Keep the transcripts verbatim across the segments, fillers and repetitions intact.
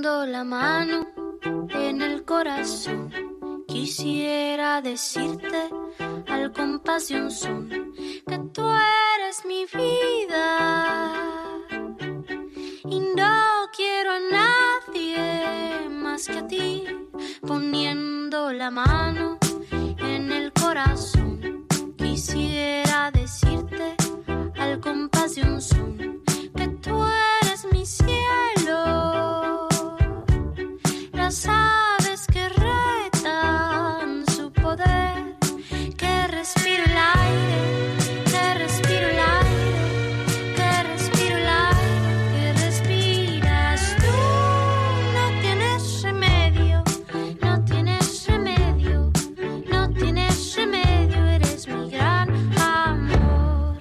Poniendo la mano en el corazón, quisiera decirte al compás de un son que tú eres mi vida y no quiero a nadie más que a ti. Poniendo la mano en el corazón, quisiera decirte al compás de un son que tú eres mi cielo. Las aves que retan su poder, que respiro el aire, que respiro el aire, que respiro el aire, que respiras tú. No tienes remedio, no tienes remedio, no tienes remedio, eres mi gran amor.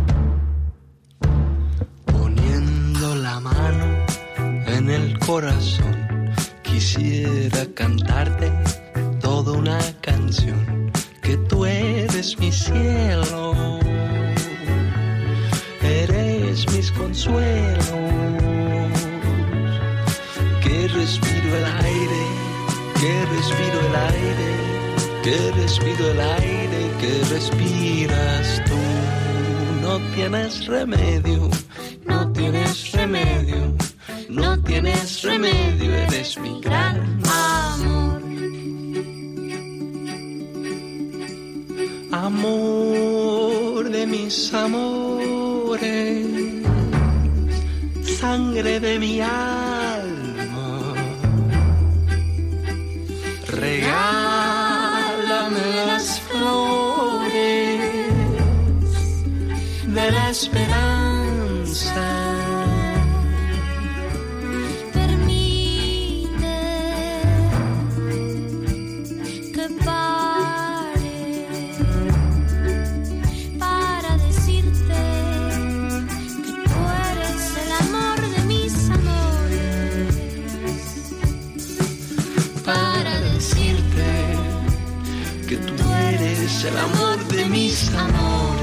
Poniendo la mano en el corazón, quisiera cantarte toda una canción, que tú eres mi cielo, eres mis consuelos, que respiro el aire, que respiro el aire, que respiro el aire, que respiras tú. No tienes remedio, no tienes remedio, no tienes remedio, eres mi gran amor. Amor de mis amores, sangre de mi alma, regálame las flores de la esperanza. Es el amor de mis amores.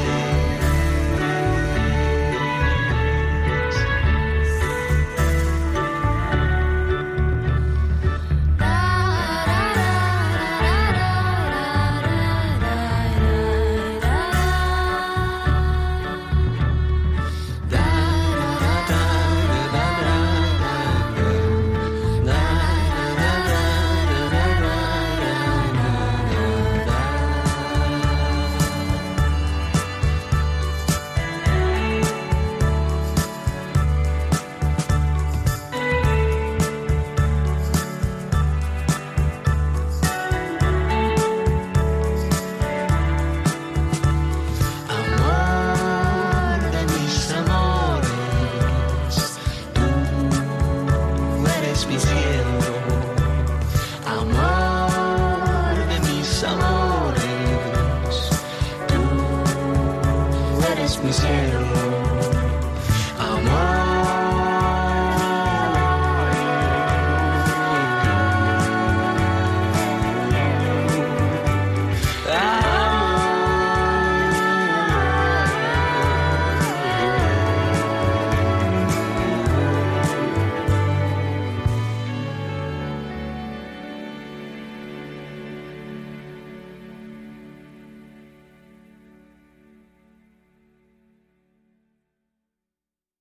Mis